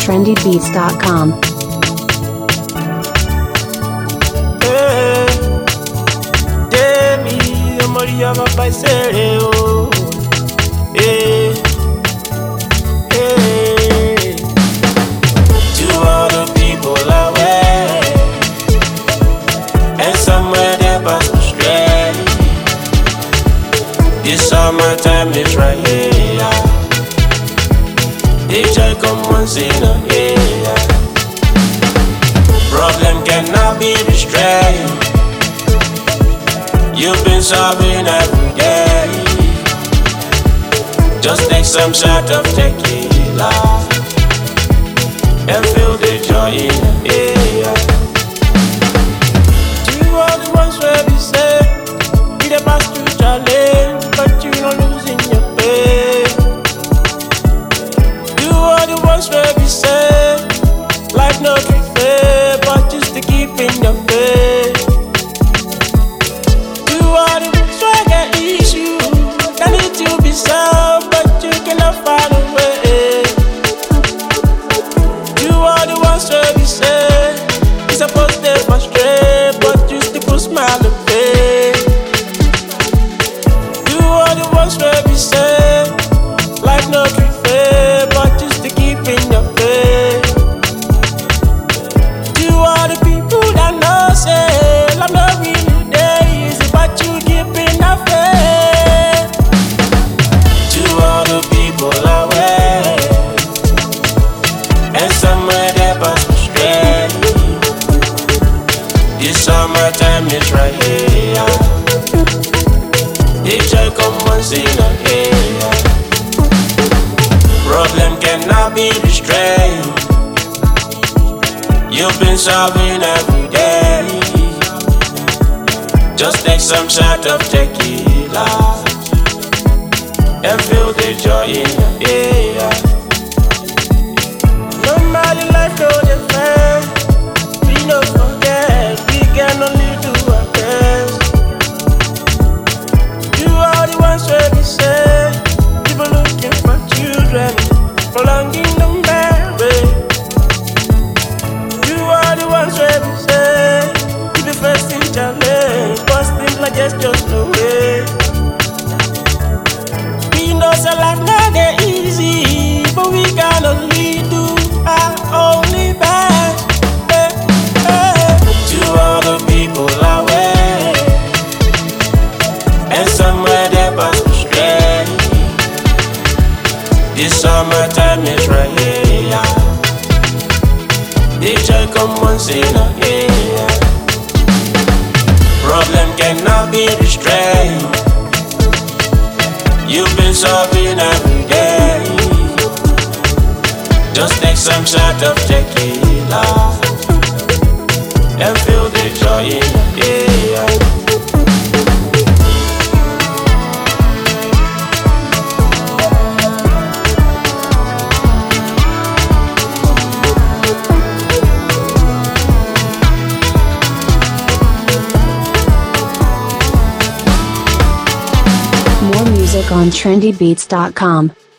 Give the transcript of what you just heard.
trendybeats.com. Maria va paisere oh eh eh to all the people away and somewhere they pass astray. This summertime is right here. They try come once in a year. Problem cannot be restrained. You've been solving every day. Just take some shot of tequila and feel the joy in the air. To all the ones where we say we the pass through challenge, but you not losing your faith. To all the ones where we say life no trick fair, but just to keep in your faith. Solved, but you cannot find a way. You are the ones where we say you're supposed to frustrate, but you still put smile and face. You are the ones where we say life no trick fair, but you still keep in your faith. You are the people that know say I'm not really there easy, but you keep in your faith. All the people away and somewhere they pass astray. This summertime is right here. They try come once in a year. Problem cannot be restrained. You've been solving every day. Just take some shot of tequila and feel the joy in the air. Normally life no different. We no forget, we can only do our best. You are the ones where we say people looking for children, prolonging the marriage. You are the ones where we say you be facing challenge, but things like just no way. Knows a life not that easy, but we can only do our only best. To all the people away and somewhere they pass astray. This summertime is right here. They try come once in a year. Problem cannot be restrained. You've been solving every day. Just take some shot of tequila and feel the joy in the air. More music on trendybeats.com.